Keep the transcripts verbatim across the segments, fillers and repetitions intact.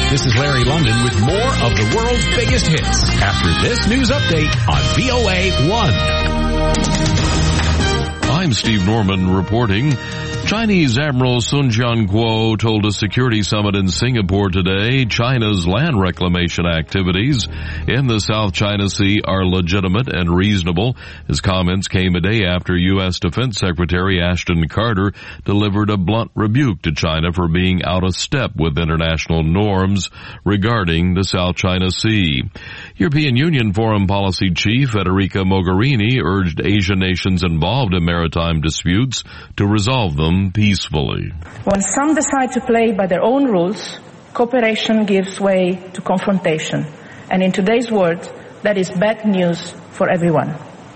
This is Larry London with more of the world's biggest hits after this news update on V O A one. I'm Steve Norman reporting. Chinese Admiral Sun Jianguo told a security summit in Singapore today China's land reclamation activities in the South China Sea are legitimate and reasonable. His comments came a day after U S Defense Secretary Ashton Carter delivered a blunt rebuke to China for being out of step with international norms regarding the South China Sea. European Union Foreign Policy Chief Federica Mogherini urged Asian nations involved in maritime disputes to resolve them peacefully. When some decide to play by their own rules, cooperation gives way to confrontation. And in today's world, that is bad news for everyone.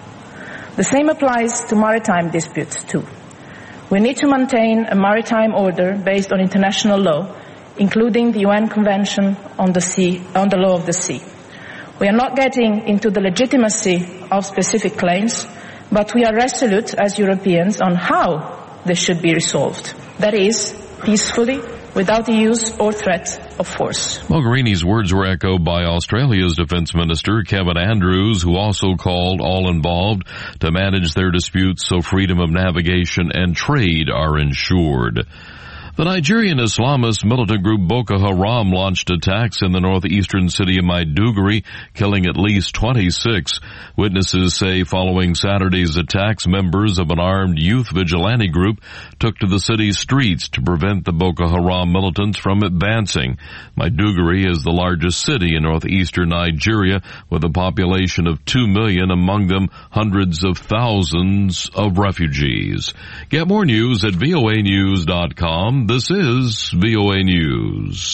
The same applies to maritime disputes too. We need to maintain a maritime order based on international law, including the U N Convention on the Sea, on the Law of the Sea. We are not getting into the legitimacy of specific claims, but we are resolute as Europeans on how they should be resolved. That is, peacefully, without the use or threat of force. Mogherini's words were echoed by Australia's Defence Minister, Kevin Andrews, who also called all involved to manage their disputes so freedom of navigation and trade are ensured. The Nigerian Islamist militant group Boko Haram launched attacks in the northeastern city of Maiduguri, killing at least twenty-six. Witnesses say following Saturday's attacks, members of an armed youth vigilante group took to the city's streets to prevent the Boko Haram militants from advancing. Maiduguri is the largest city in northeastern Nigeria with a population of two million, among them hundreds of thousands of refugees. Get more news at V O A news dot com. This is V O A News.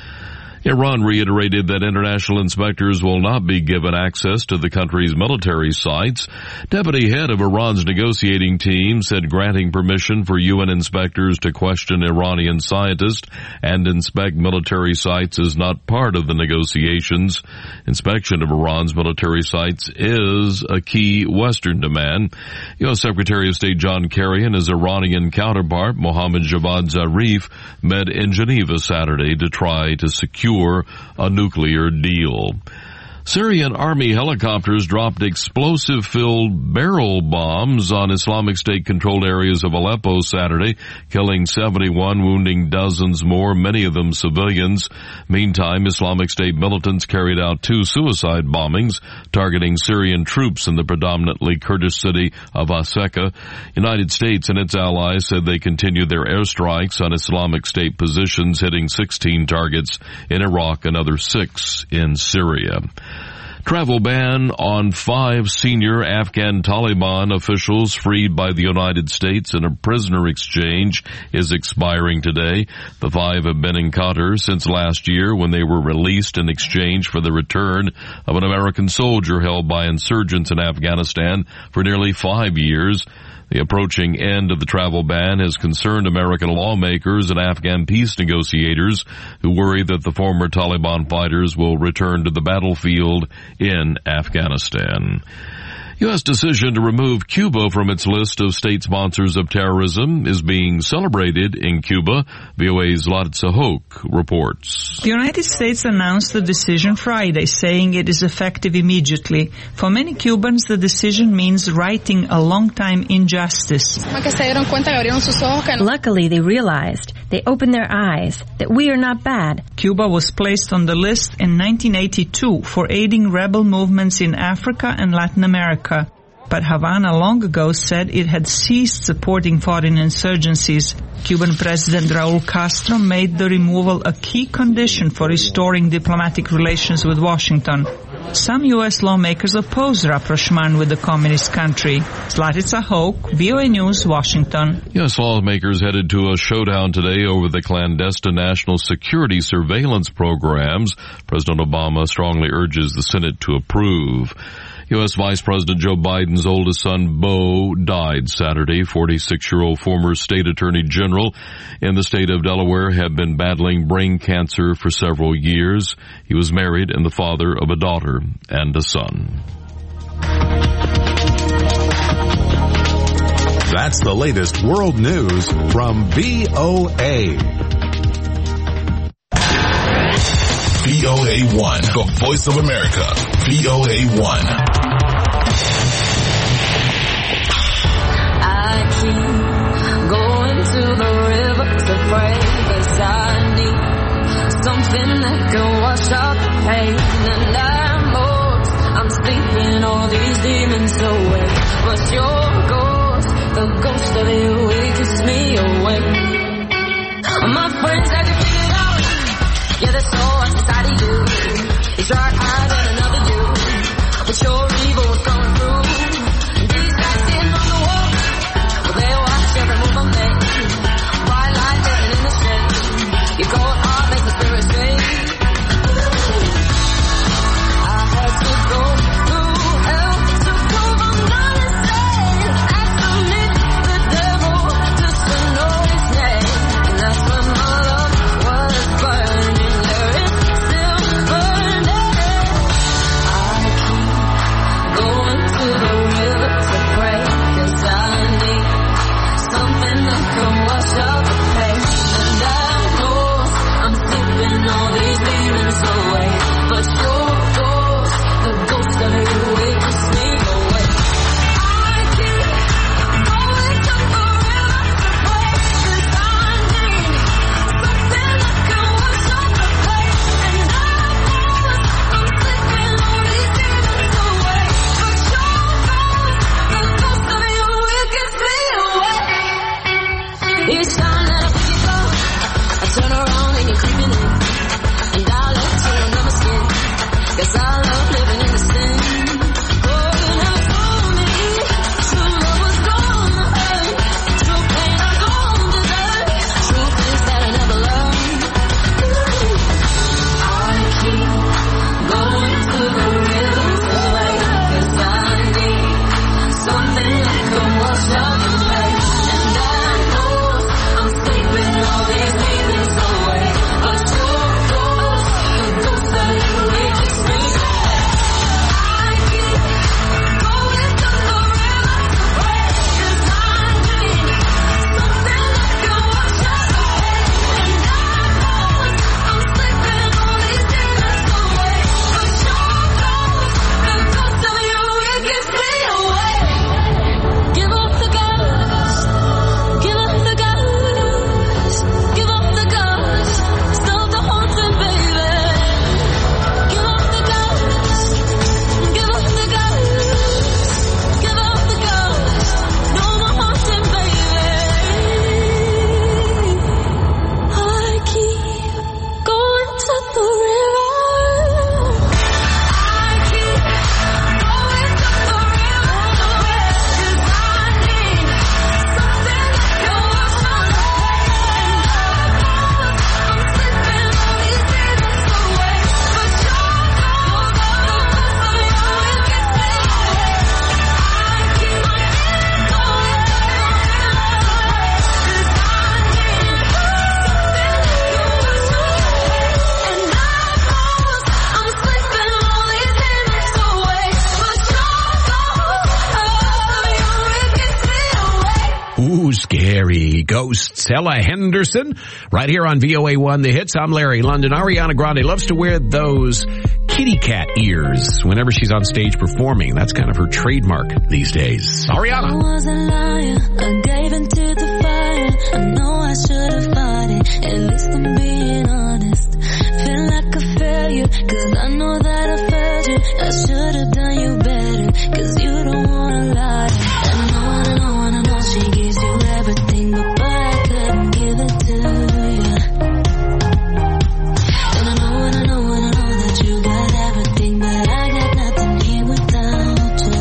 Iran reiterated that international inspectors will not be given access to the country's military sites. Deputy head of Iran's negotiating team said granting permission for U N inspectors to question Iranian scientists and inspect military sites is not part of the negotiations. Inspection of Iran's military sites is a key Western demand. U S Secretary of State John Kerry and his Iranian counterpart, Mohammad Javad Zarif, met in Geneva Saturday to try to secure a nuclear deal. Syrian army helicopters dropped explosive-filled barrel bombs on Islamic State-controlled areas of Aleppo Saturday, killing seventy-one, wounding dozens more, many of them civilians. Meantime, Islamic State militants carried out two suicide bombings targeting Syrian troops in the predominantly Kurdish city of Hasaka. United States and its allies said they continued their airstrikes on Islamic State positions, hitting sixteen targets in Iraq and another six in Syria. Travel ban on five senior Afghan Taliban officials freed by the United States in a prisoner exchange is expiring today. The five have been in Qatar since last year when they were released in exchange for the return of an American soldier held by insurgents in Afghanistan for nearly five years. The approaching end of the travel ban has concerned American lawmakers and Afghan peace negotiators who worry that the former Taliban fighters will return to the battlefield in Afghanistan. U S decision to remove Cuba from its list of state sponsors of terrorism is being celebrated in Cuba. V O A's Latza Hoke reports. The United States announced the decision Friday, saying it is effective immediately. For many Cubans, the decision means righting a long-time injustice. Luckily, they realized, they opened their eyes, that we are not bad. Cuba was placed on the list in nineteen eighty-two for aiding rebel movements in Africa and Latin America. But Havana long ago said it had ceased supporting foreign insurgencies. Cuban President Raul Castro made the removal a key condition for restoring diplomatic relations with Washington. Some U S lawmakers oppose rapprochement with the communist country. Zlatica Hoke, V O A News, Washington. U S lawmakers headed to a showdown today over the clandestine national security surveillance programs President Obama strongly urges the Senate to approve. U S Vice President Joe Biden's oldest son, Beau, died Saturday. forty-six-year-old former state attorney general in the state of Delaware had been battling brain cancer for several years. He was married and the father of a daughter and a son. That's the latest world news from V O A. V O A one, the voice of America, V O A one. I keep going to the river to pray, 'cause I need something that can wash out the pain. And I'm lost, I'm sleeping all these demons away, but your ghost, the ghost of you, it keeps me awake. My friends had to figure it out. Yeah, there's so much inside of you. It's dark eyes and another you, but your evil was coming through. And these guys sitting on the wall, well, they watch every move I make. Bright light living in the shade. Your cold heart makes the spirit shake. I had to go through hell to prove I'm not insane. I submit the devil just to know his name. And that's when my love was burning. There is still burning. I keep going to the river to pray, 'cause I need something that can wash out the pain. And I know I'm sleeping all these demons away, but your ghost, the ghost of you, it keeps me away. I keep going to the river to pray, 'cause I need something that can wash out the pain. And I know I'm sleeping all these demons away, but your ghost, the ghost of you, it keeps me away. Each time that I pick you up, I turn around and you're creeping in, and I left you under my skin, 'cause I love living in the sin. Oh, you never told me true love was gonna hurt, true pain I don't deserve, truth is that I never learned. I keep going to the river to wait, 'cause I need something that can wash out the pain. And I know I'm sleeping all these demons away, but your ghost, the ghost of you, it keeps me away. I keep going to the river to pray, 'cause I need something that can wash out the pain. And I know I'm sleeping all these demons away, but your ghost, the ghost of you, it keeps me away. Give up the ghost, give up the ghost, give up the ghost, stop the haunting, baby. Give up the ghost, give up the ghost, give up the ghost, no more haunting, baby. I keep going to the river. I keep going to the river to pray, 'cause I need something that can wash out the pain. And I know I'm sleeping all these demons away, but your ghost, the ghost of you, it keeps me away. I keep going to the river to pray, 'cause I need something that can wash out the pain. And I know I'm sleeping all these demons away, but your ghost, oh, you, it keeps me away. Ooh, scary ghosts. Ella Henderson, right here on V O A one, The Hits. I'm Larry London. Ariana Grande loves to wear those kitty cat ears whenever she's on stage performing. That's kind of her trademark these days. I Ariana. was a liar, I gave into the fire. I know I should have fought it, at least I'm being honest. Feel like a failure, 'cause I know that I failed you. I should have done you better, 'cause you don't wanna lie. I know, I know, I know she gives you everything, but boy, I couldn't give it to you. And I know, and I know, and I know that you got everything, but I got nothing here without you.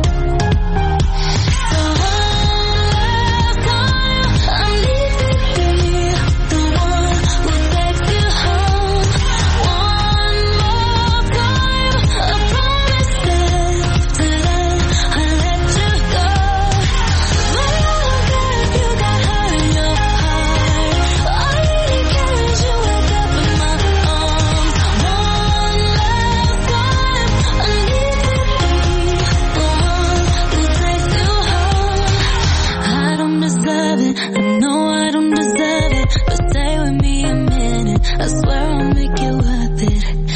So one last time, I need to be the one who takes you home. One more time, I promise that today I let you go. But I don't care if you got hurt in your heart. All I really care is you wake up in my arms. One last time, I need to be the one who takes you home. I don't deserve it, I know I don't deserve it, but stay with me a minute, I swear I'll make it worth it.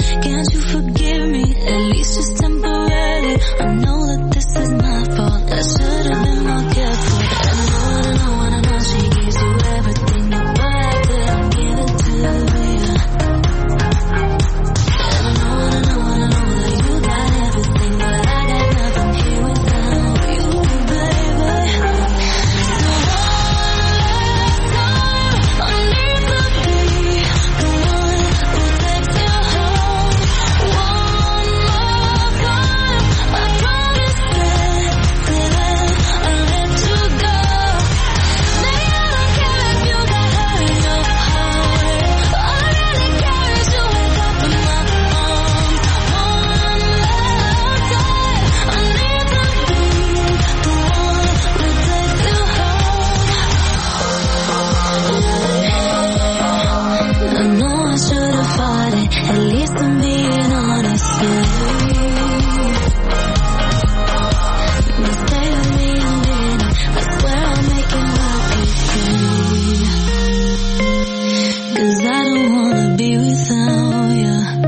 don't wanna be without you.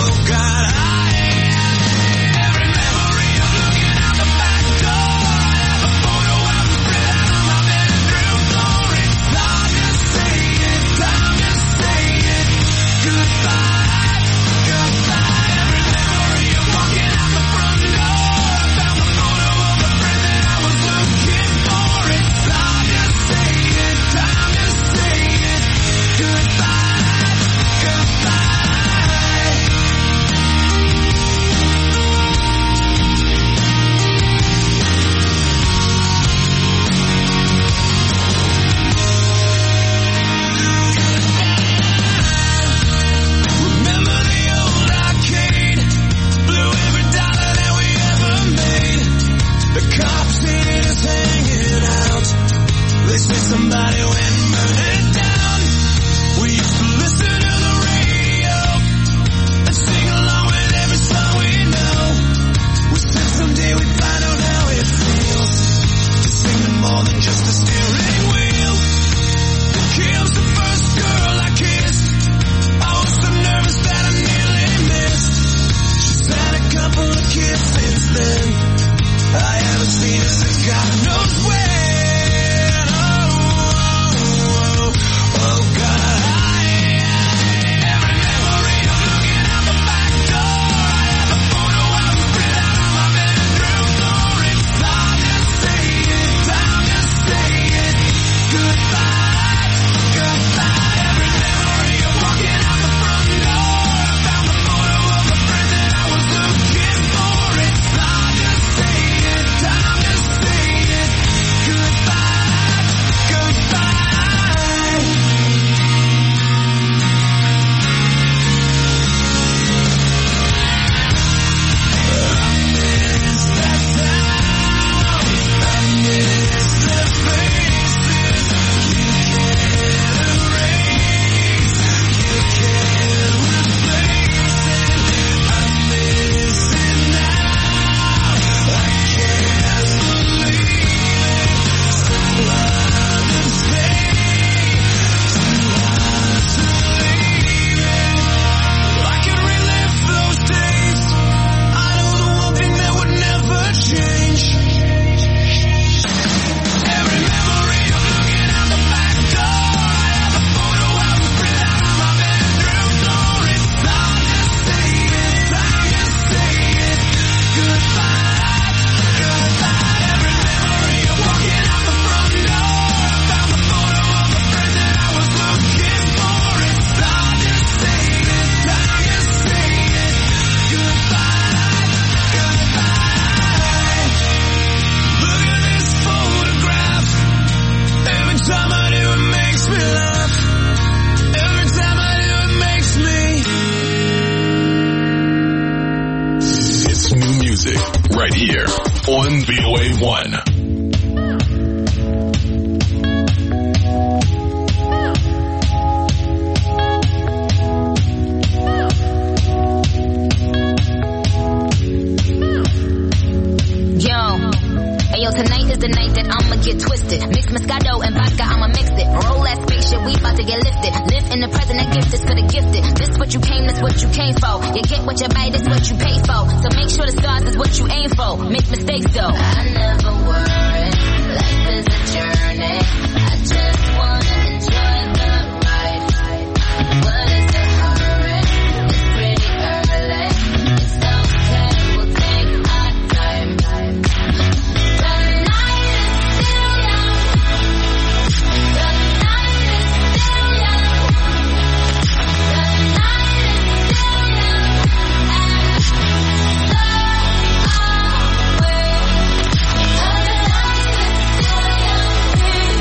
Every memory of looking out the back door. get twisted. Mix Moscato and vodka, I'ma mix it. Roll that spaceship, we about to get lifted. Live in the present, that gift is for the gifted. This what you came, this what you came for. You get what you buy, this what you pay for. So make sure the stars is what you aim for. Make mistakes though. I never worry, life is a journey. I just wanna enjoy the ride. What is the hurry? It's pretty early. It's okay, we'll take our time. The night is still young. The night is still young. The night is still young. And so are we. The night is still young.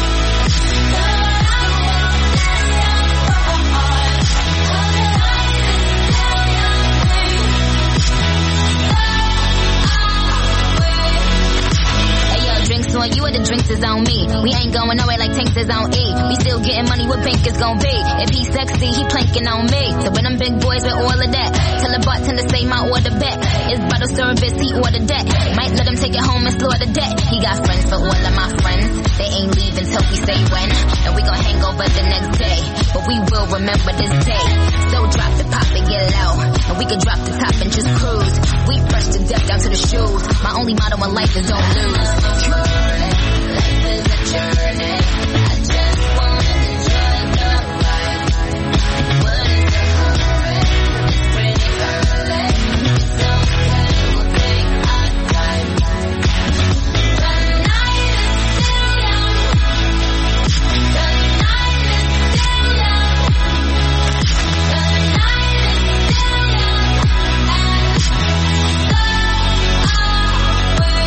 On you or the drinks is on me. We ain't going nowhere like tanks is on E. We still getting money, what bank is gon' be? If he's sexy, he planking on me. So when them big boys with all of that, tell the bartender say my order back. It's bottle service, he ordered that. Might let him take it home and slaughter that. He got friends for all of my friends. They ain't leaving till we say when. And we gon' hang over the next day. But we will remember this day. So drop the pop and get low. And we can drop the top and just cruise. We fresh to death down to the shoes. My only motto in life is don't lose. Life is a journey. I just wanna enjoy the ride. What is the hurry? It's pretty early. It's okay, we'll take our time. The night is still young. The night is still young. The night is still young. And so are we.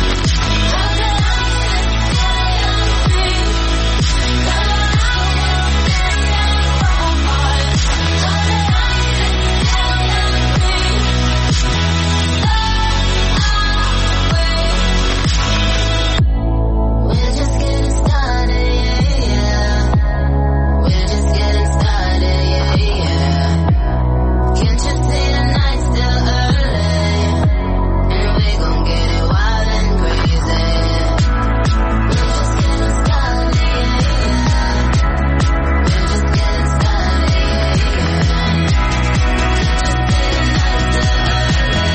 We're just getting started, yeah, yeah. We're just getting started, yeah, yeah. Can't you see the night's still early? And we gon' get it wild and crazy. We're just getting started, yeah, yeah. We're just getting started, yeah, yeah. Can't you see the night's still early?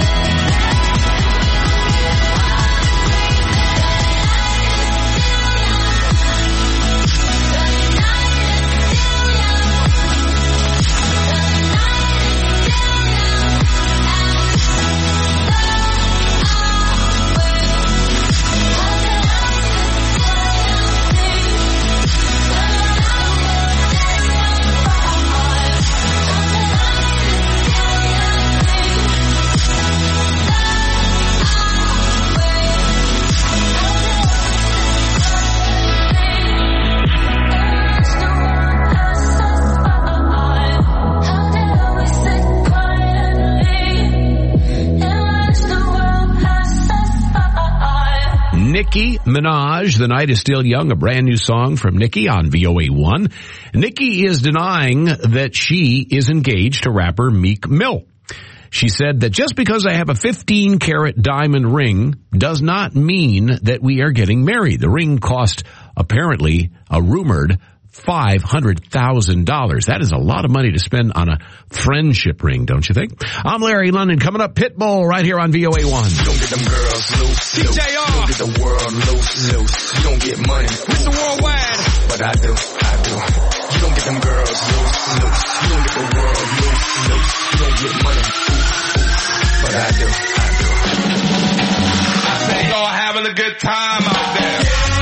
Nicki Minaj, The Night is Still Young, a brand new song from Nicki on V O A one. Nicki is denying that she is engaged to rapper Meek Mill. She said that just because I have a fifteen karat diamond ring does not mean that we are getting married. The ring cost apparently a rumored five hundred thousand dollars. That is a lot of money to spend on a friendship ring, don't you think? I'm Larry London. Coming up, Pitbull right here on V O A one. You don't get them girls loose, loose. You don't get the world loose, loose. You don't get money. Mister Worldwide. But I do, I do. You don't get them girls loose, loose. You don't get the world loose, loose. You don't get money. But I do, I do. I say y'all having a good time out there.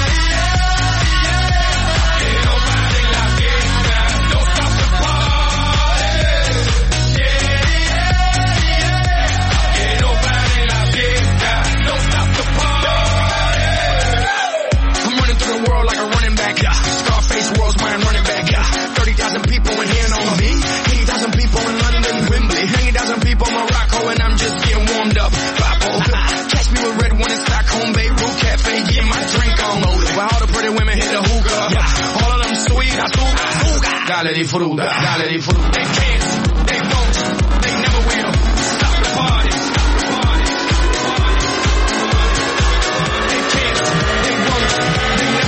Dale disfruta, dale disfruta. They can't, they won't, they never will stop the party. They can't, they won't, they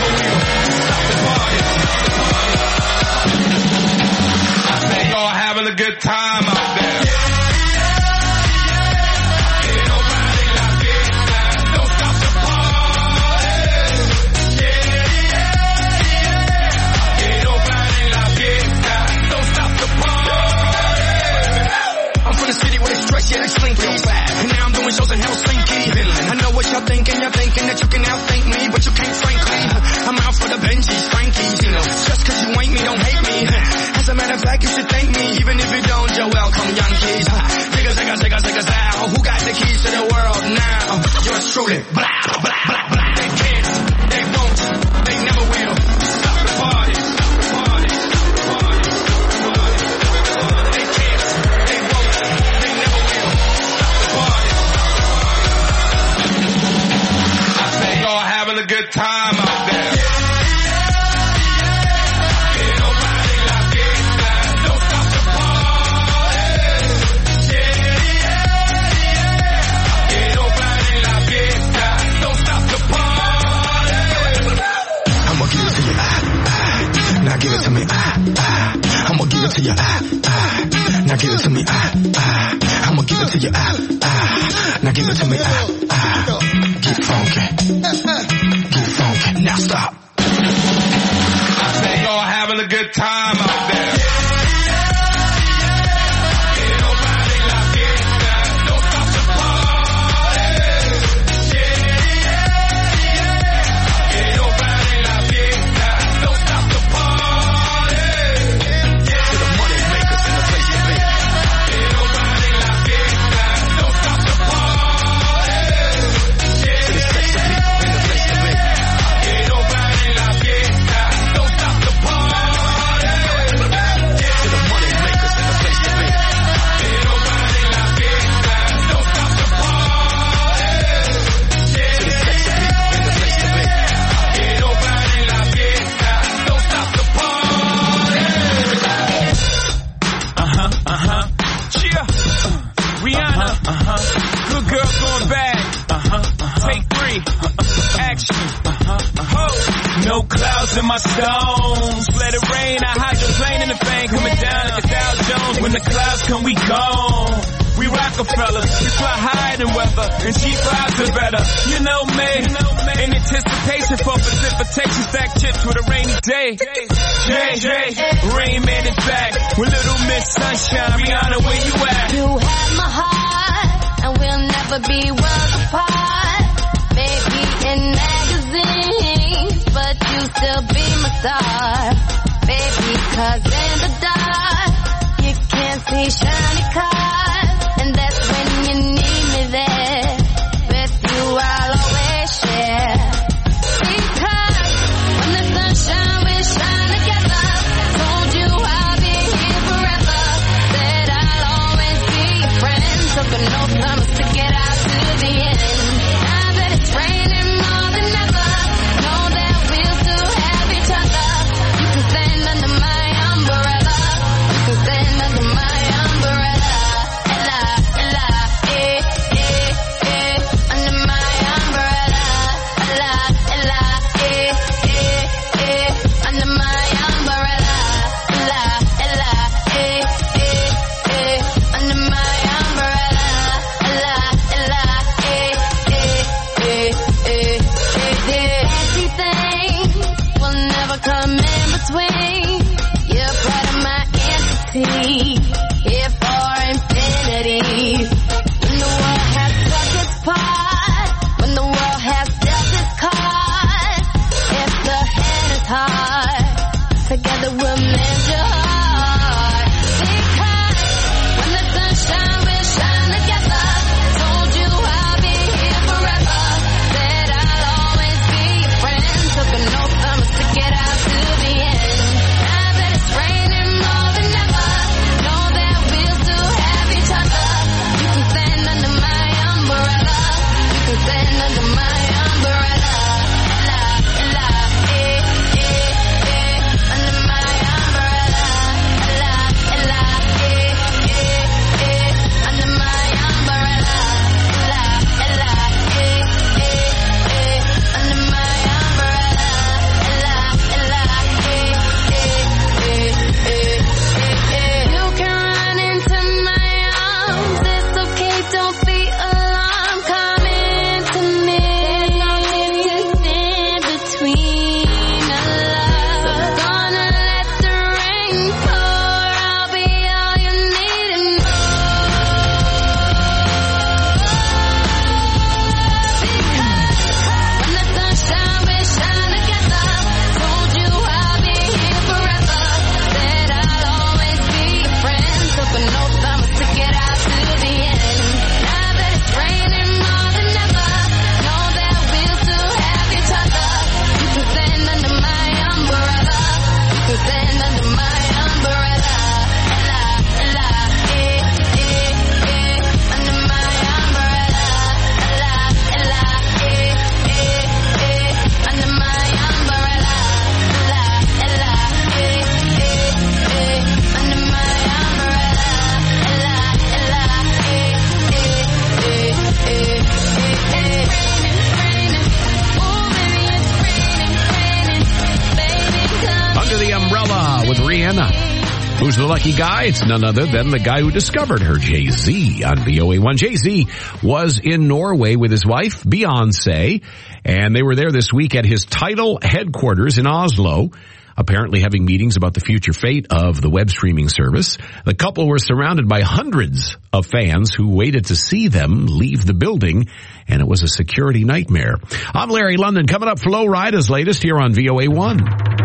truly. Blah, blah, blah, blah. They can't, they won't, they never will. Stop the party, stop the party, stop the party, stop the party. They can't, they won't, they never will. Stop the party, stop the party. I say y'all having a good time out there. Now give it to me, ah, ah. I'ma give it to you, ah, ah. Now give it to me, ah, ah. I'ma give it to you, ah, ah. Now give it to me, ah, ah. Get funky, get funky. Now stop. I say y'all having a good time out there. No clouds in my stones. Let it rain. I hydroplane in the bank. Coming down like a Dow Jones. When the clouds come, we gone. We Rockefellers. We fly higher than weather. And cheap vibes are better. You know me. In anticipation for precipitation. Stack chips with a rainy day. Jay, Jay. Rain Man is back. With Little Miss Sunshine. Rihanna, where you at? You have my heart. And we'll never be worlds apart. Maybe in magazines, but you still be my star. Baby, cause in the dark, you can't see shiny cars. And that's when you need me there. With you I'll always share. Because when the sunshine we shine together. Told you I'll be here forever. Said I'll always be your friend. Took an oath, promise to get out to the end. Now that it's raining more than ever, know that we'll still have each other. You can stand under my umbrella. You can stand under my umbrella. Ella, Ella, eh, eh, eh. Under my umbrella. Ella, Ella, eh, eh, eh. Under my umbrella. Ella, Ella, eh, eh, eh. Under my umbrella. Ella, Ella, eh, eh, eh, eh, eh. Everything will never come in between. You're part of my entity. Here for infinity. When the world has struck its part, when the world has dealt its cards, if the hand is hard, together we'll mend your heart. Because when the sunshine will shine together. Told you I'll be here forever. Said I'll always be your friend. Took an oath, promise to get out to the end. Now that it's raining more than ever, know that we'll still have each other. You can stand under my umbrella. You can stand under my umbrella. Ella, Ella, eh, eh. Rihanna. Who's the lucky guy? It's none other than the guy who discovered her, Jay-Z, on V O A one. Jay-Z was in Norway with his wife, Beyonce, and they were there this week at his Tidal headquarters in Oslo, apparently having meetings about the future fate of the web streaming service. The couple were surrounded by hundreds of fans who waited to see them leave the building, and it was a security nightmare. I'm Larry London. Coming up, Flo Rida's latest here on V O A one.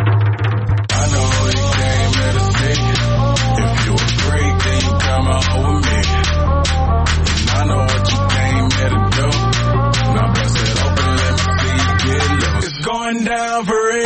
Going down for real.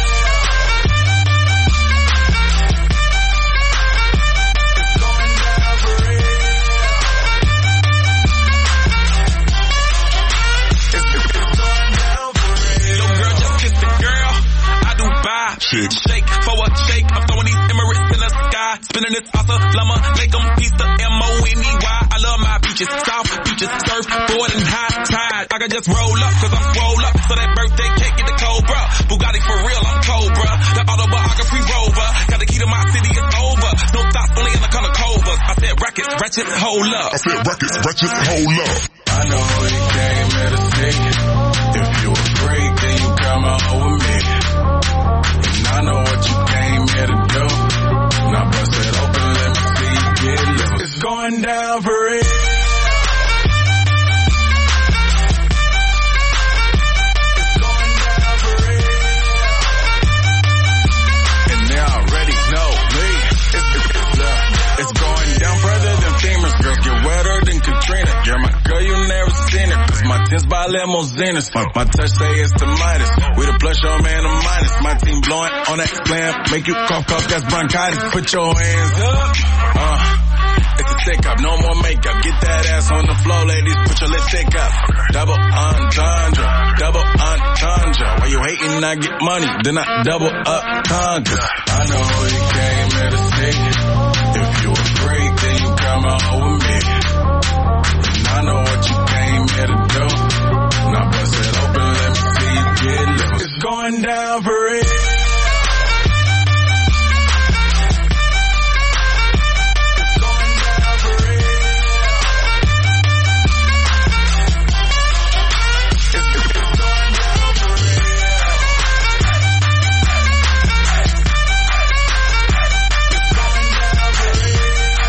Shit. Shake for a shake. I'm throwing these Emirates in the sky. Spinning this awesome llama. Make them piece the M O N E Y. I love my beaches. South beaches. Surfboard and high tide. I can just roll up cause I'm swole up. So that birthday cake get the Cobra. Bugatti for real, I'm Cobra. The autobiography rover. Got the key to my city, it's over. No thoughts, only in the color covers. I said rackets, ratchet, hold up. I said rackets, ratchet, hold up. I know you came here to see. If you a freak, then you come out with me. I know what you came here to do. Now bust it open, let me see you get loose. It's going down for real. It's going down for real. And they already know me. It's, it's, uh, it's going down further than famous. Girls get wetter than Katrina. You're my girl, you never seen her. Cause my tins by limousines. My, my touch say it's the Midas. We the plus your man a minus. My team blowing on that plan. Make you cough, cough, that's bronchitis. Put your hands up. Uh, it's a thick up, no more makeup. Get that ass on the floor, ladies. Put your lipstick up. Double entendre, double entendre. While you hating, I get money. Then I double up conquer. I know you came here to see. If you a freak, then you come out with me. And I know what you came here to do. Now bust it open, let me see you get loose. It's going down for real. It's going down for real. It's, it's going down for real. It's going down for real.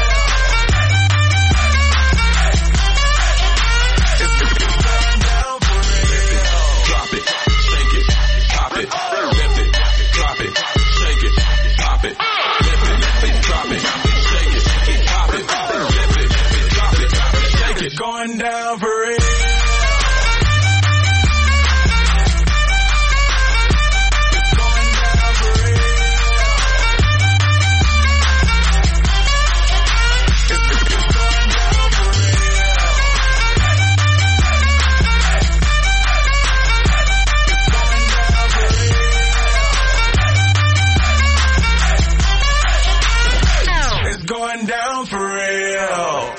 It's, it's going down for real. Drop it, shake it, pop it, lift it, drop it, shake it, pop it, lift it, lift it, drop it, shake it, pop it, lift it, drop it, shake it. Going down for real. It's going down for real. It's, it's going down for real. It's going down for real.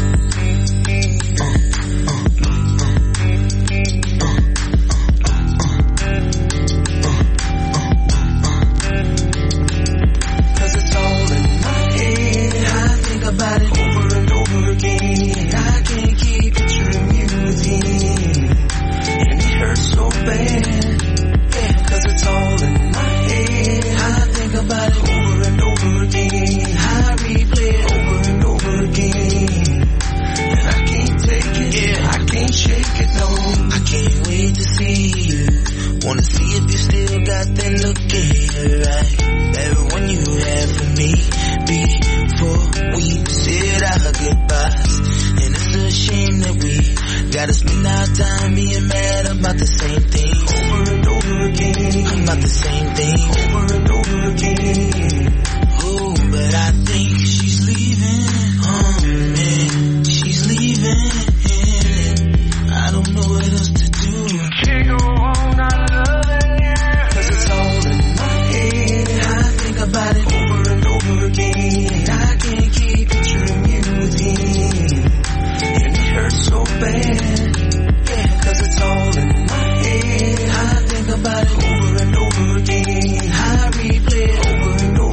Cause it's all in my head. I think about it over and over again. I can't keep picturing you again. And it hurts so bad. Yeah, cause it's all in my head. I think about it over and over again. I replay it over and over again. And I can't take it, yeah, I can't shake it, no. I can't wait to see you. Wanna see if you still got that look at you, right? That one you had for me before we said our goodbyes. And it's a shame that we gotta spend our time being mad about the same thing over and over again. About the same thing over and over again. Oh, but I think she's leaving. Oh man, she's leaving. I don't know what else to do. Can't go on not loving you. Cause it's all in my head. I think about it over and over again. I can't keep picturing you again. And it hurts so bad. Yeah, cause it's all in my head. I think about it over and over again. I replay it over and over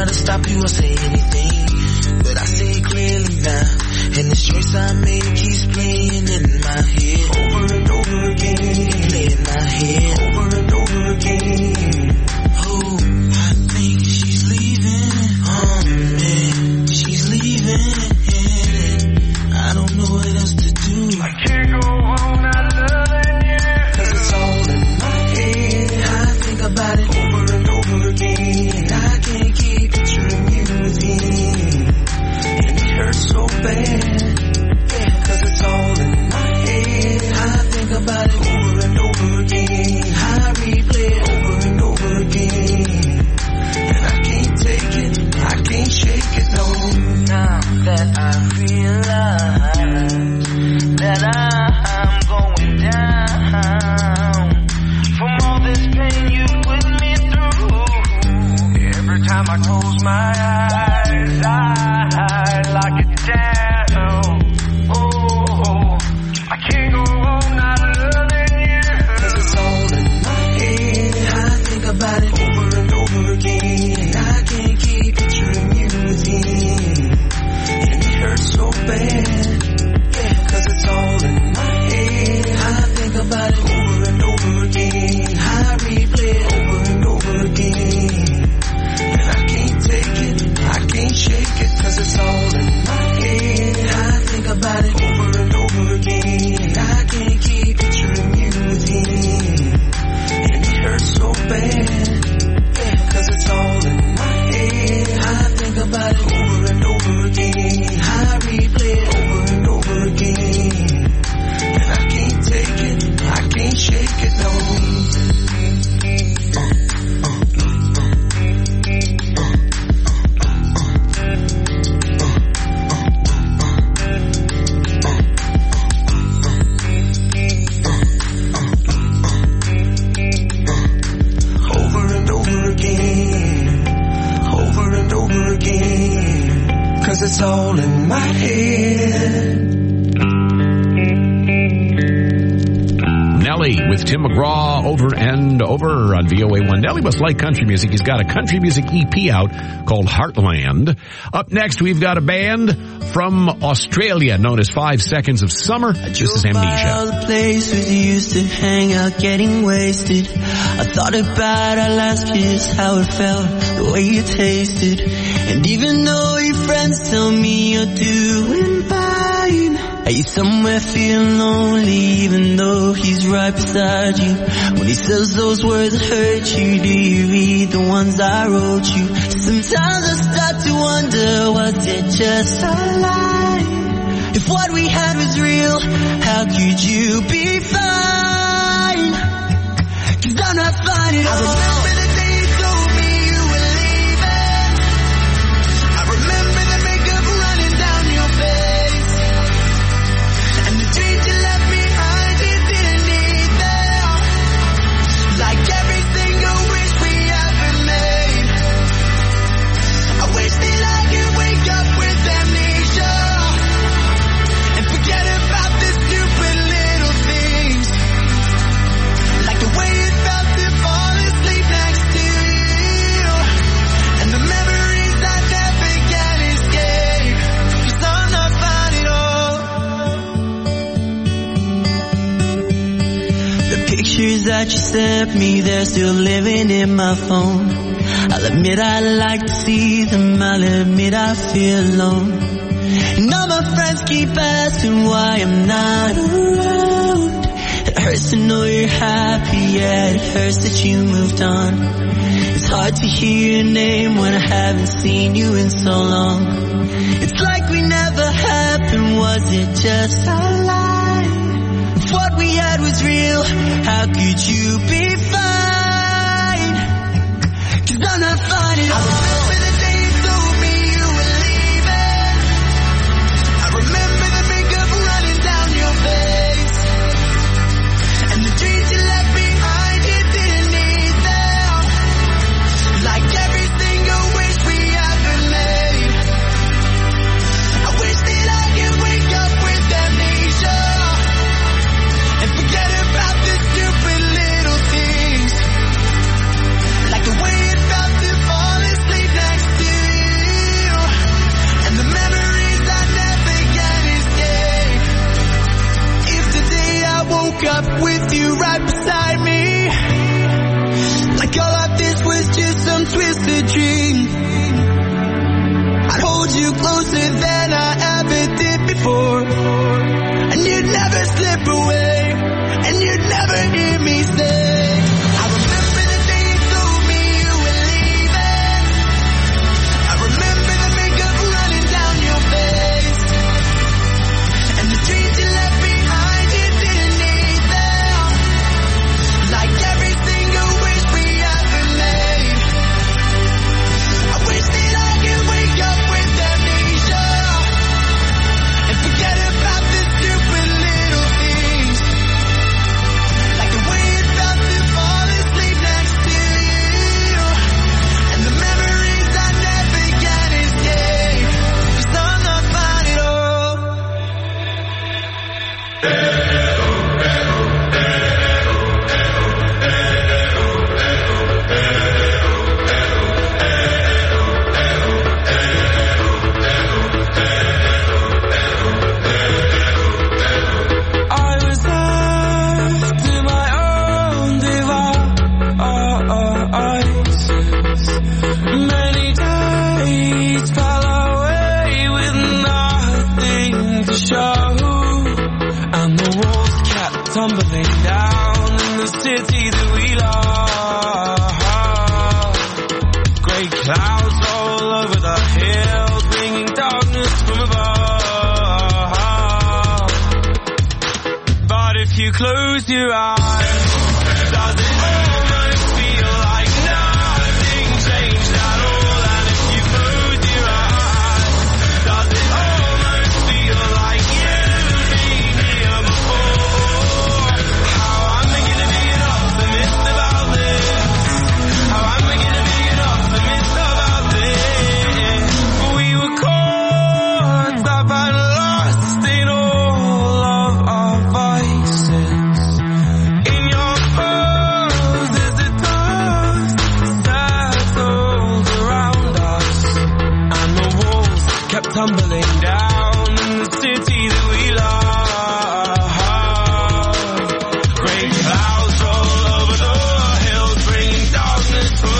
to stop you or say anything, but I see it clearly now. And the choice I made keeps playing in my head over and over again, play in my head over and over again. Oh, I think she's leaving. Oh man, she's leaving. I don't know what else to do. I can't go on not loving you, 'cause it's all in my head. I think about it over and over again. I can't keep picturing you with him, and it hurts so bad. Yeah, 'cause it's all in my head. I think about it over and over again. I replay it over and over again, and I can't take it, I can't shake it, no. Now that I realize that I'm going down from all this pain you put me through, every time I close my eyes, I lock it down. Oh, I can't go on not loving you, 'cause it's all in my head. I think about it over and over again. I can't keep picturing you with him, and it hurts so bad. Yeah, 'cause it's all in my head. I think about it over and over again. I replay it over and over again, and I can't take it, I can't shake it, 'cause it's all in my head. I think about it over and over again. I can't keep picturing you with him, and it hurts so bad. Yeah, 'cause it's all in my head. I think about it over and over again. I replay it over and over again, and I can't take it, I can't shake it, no. Over and over again, over and over again, 'cause it's all in my head. Nelly with Tim McGraw, Over and Over on V O A one. Nelly must like country music. He's got a country music E P out called Heartland. Up next, we've got a band from Australia known as Five Seconds of Summer. This is Amnesia. All the places you used to hang out getting wasted. I thought about our last kiss, how it felt, the way you tasted. And even though your friends tell me you're doing fine, are you somewhere feeling lonely even though he's right beside you? When he says those words that hurt you, do you read the ones I wrote you? Sometimes I start to wonder, was it just a lie? If what we had was real, how could you be fine? 'Cause I'm not fine at all. I remember the day you told me you were leaving. I remember the makeup running down your face, and the dreams you left behind you didn't need them. Like every single wish we ever made. I wish that I could wake up with amnesia and forget about the stupid little things, like the way it felt to fall asleep next to you, and the memories I never can escape, 'cause I'm not fine at all. The pictures that you sent me, they're still living in my phone. I'll admit I like to see them, I'll admit I feel alone. And all my friends keep asking why I'm not around. It hurts to know you're happy, yeah, it hurts that you moved on. It's hard to hear your name when I haven't seen you in so long. It's like we never happened, was it just a lie? If what we had was real, how could you be fine? 'Cause I'm not fine at all. I remember the day you told me you were leaving. I remember the makeup running down your face, and the dreams you left behind you didn't need them. Like every single wish we ever made. I wish that I could wake up with amnesia and forget about the stupid little things, like the way it felt to fall asleep Great clouds all over the hills, bringing darkness from above. But if you close your eyes, does it almost feel like nothing changed at all? And if you close your eyes, does it almost feel like you've been here before? How am I gonna be an optimist about this? How am I gonna be an optimist about this? We were caught up and lost in all of our vices. In your pose as the dust settled around us, and the walls kept tumbling down in the city that we love. Great clouds roll over the hills, bringing darkness from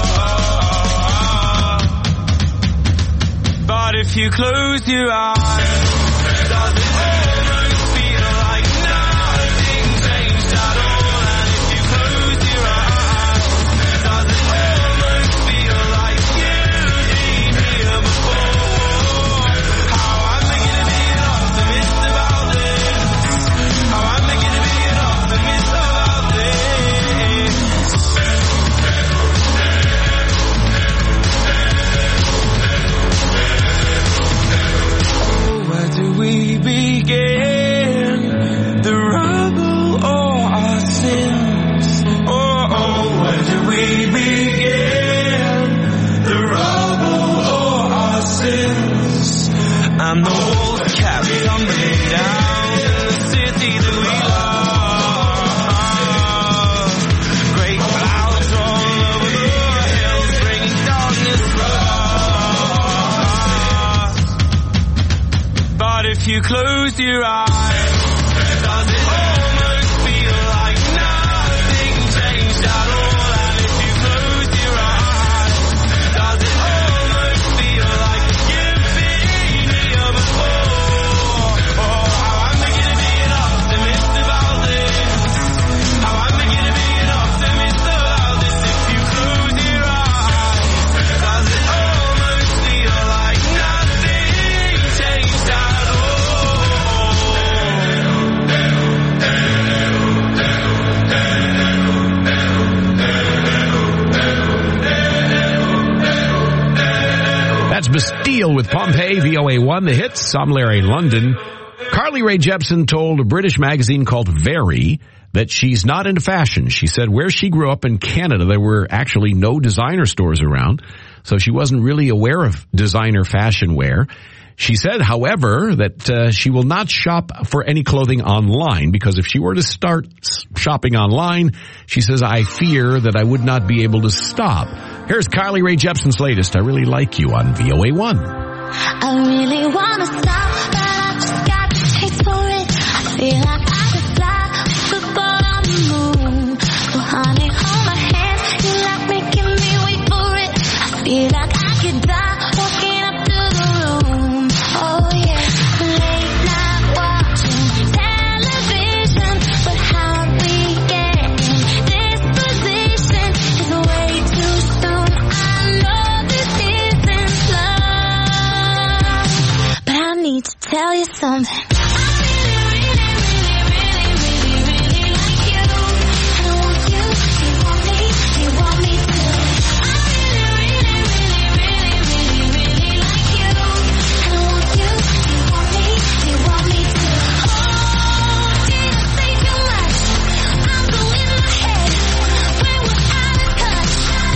above. But if you close your eyes, does it almost feel like nothing changed at all? And if you close your eyes, does it almost feel like you've been here before? How am I gonna be an optimist about this? How am I gonna be an optimist about this? Oh, where do we begin? The rubble or our sins? Oh, oh, where do we begin? The rubble or our sins? And the walls kept tumbling down in the city that we love. Great clouds roll over the hills, bringing darkness from us. But if you close your eyes, does it almost feel like nothing changed at all? And if you close your eyes, does it almost feel like you've been here before? Oh, how am I gonna be an optimist about this? How am I gonna be an optimist about this? If you close your eyes, does it almost feel like nothing changed at all? That's Bastille with Pompeii, V O A one, the hits. I'm Larry London. Carly Rae Jepsen told a British magazine called Very that she's not into fashion. She said where she grew up in Canada, there were actually no designer stores around, so she wasn't really aware of designer fashion wear. She said, however, that uh, she will not shop for any clothing online because if she were to start s- shopping online, she says, I fear that I would not be able to stop. Here's Carly Rae Jepsen's latest, I Really Like You, on V O A one. I really wanna stop, but I just got the taste for it. I feel like I could fly, could go on the moon. So honey, hold my hand, you like making me wait for it. I feel like I could die, walking up to the room. Oh yeah, late night watching television, but how we get in this position is way too soon. I know this isn't love, but I need to tell you something. I really, really, really, really, really, really like you. I want you, you want me, you want me too. I really, really, really, really, really, really like you. I want you, you want me, you want me too. Oh, did I say too much? I'm going in my head when we're out of touch.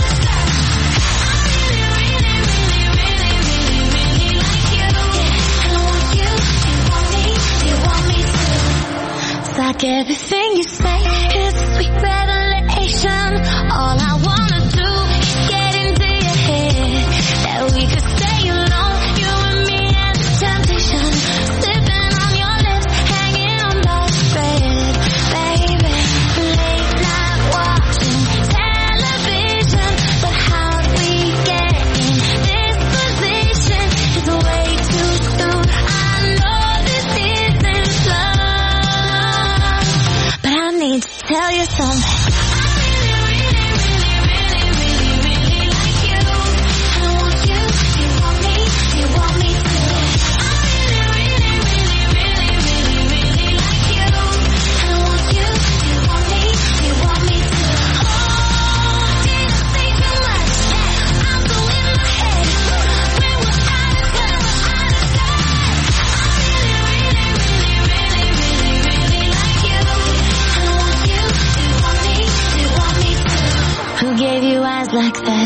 I really, really, really, really, really, really like you. I want you, you want me, you want me too. It's like everything you say is a sweet revelation. All I wanna do is get into your head, that we could stay alone, you and me and the temptation, sipping on your lips, hanging on by a thread, baby. Late night watching television, but how do we get in this position? It's way too soon. I know this isn't love,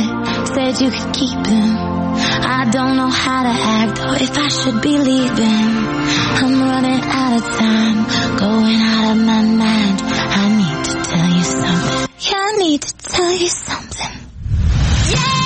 it, said you could keep him. I don't know how to act or if I should be leaving. I'm running out of time, going out of my mind. I need to tell you something. Yeah, I need to tell you something. Yeah!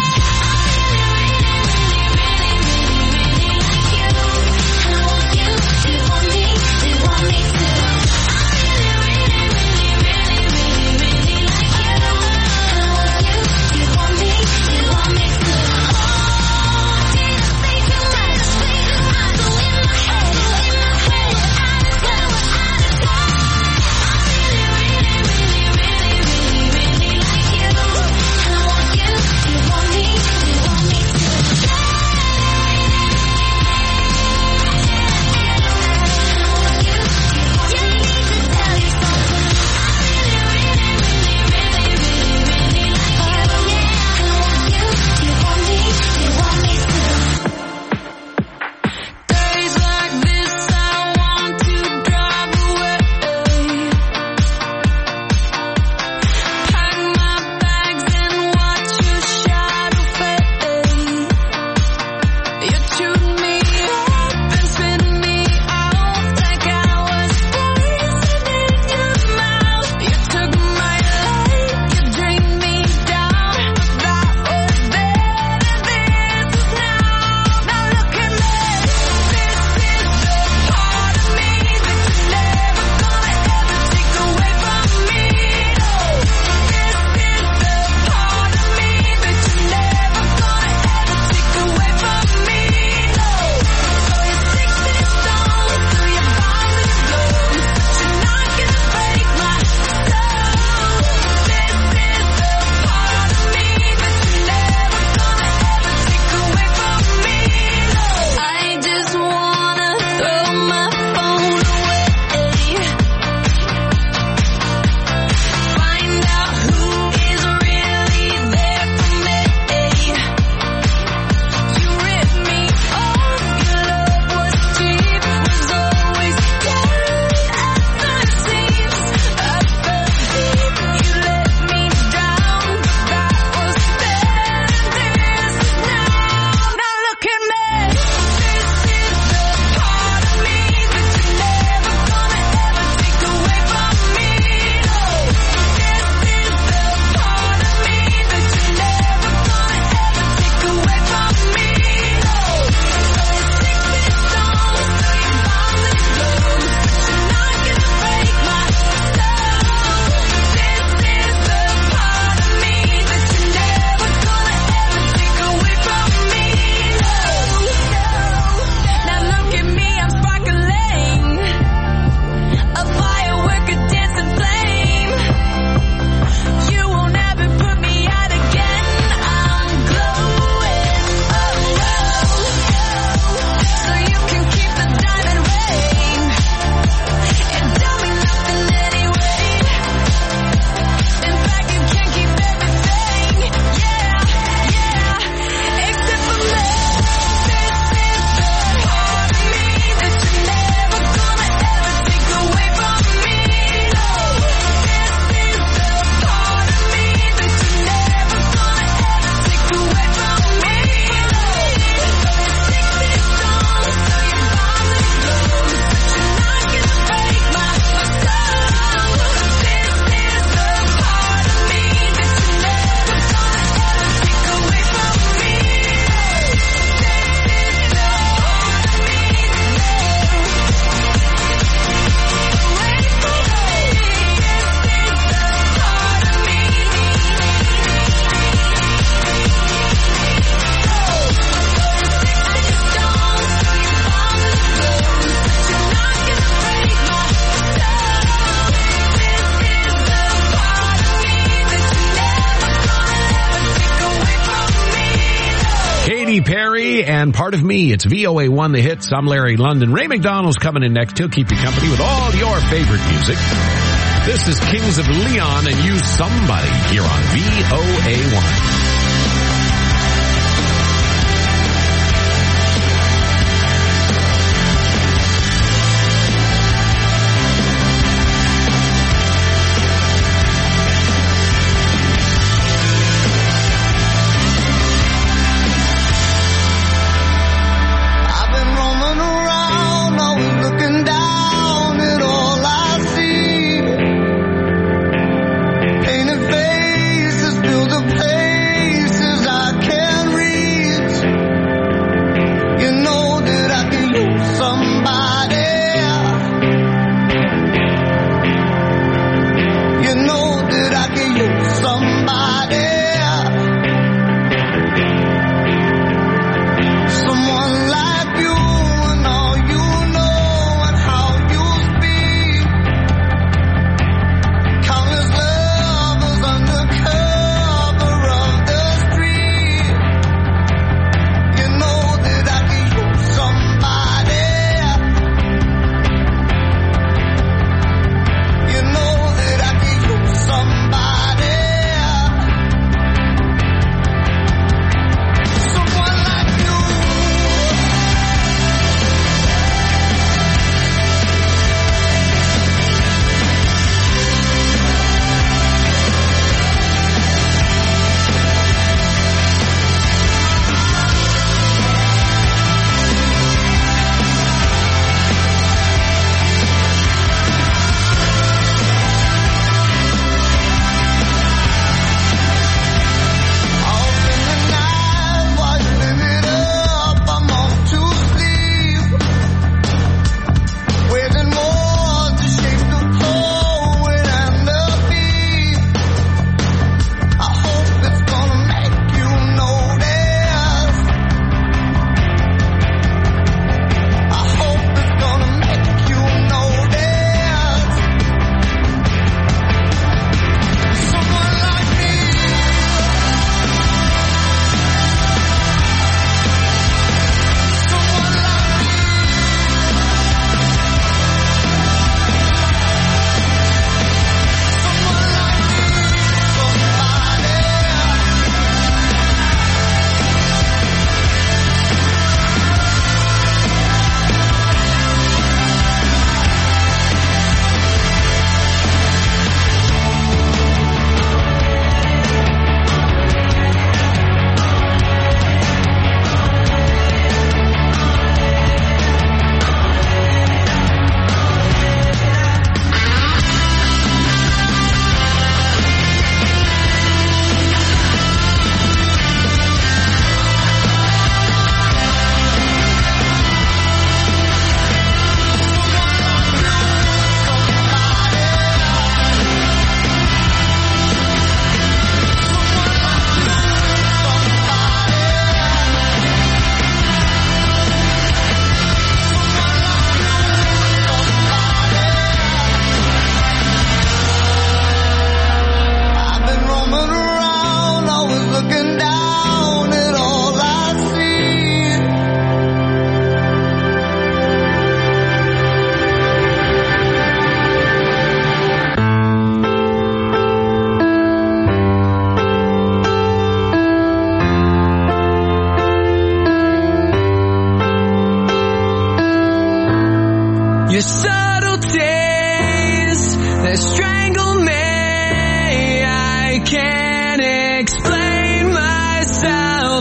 Katy Perry and Part of Me. It's V O A one, The Hits. I'm Larry London. Ray McDonald's coming in next. He'll keep you company with all your favorite music. This is Kings of Leon and You Somebody here on V O A one.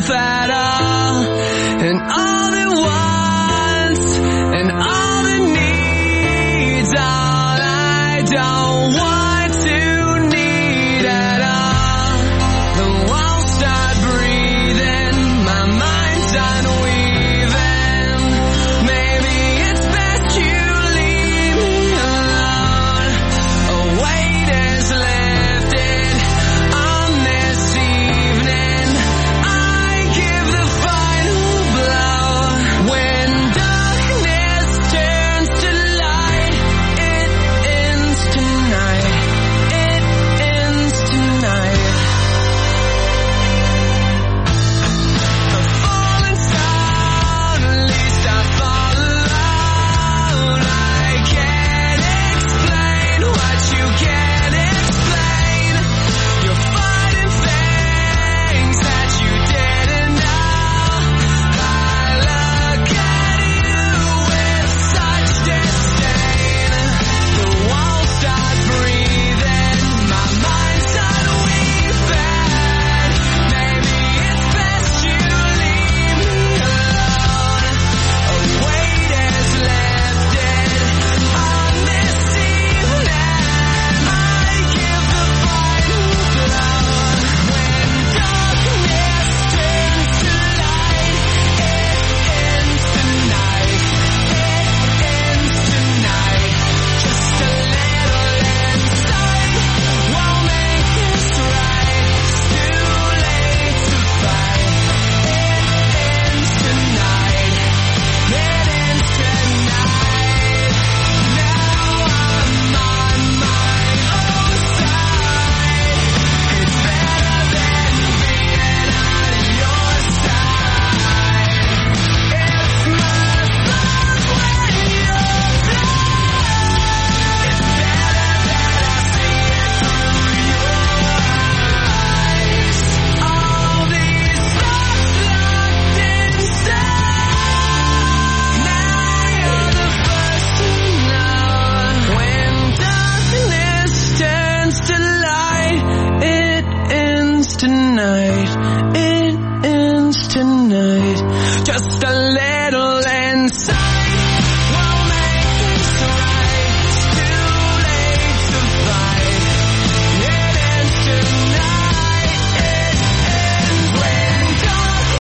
fat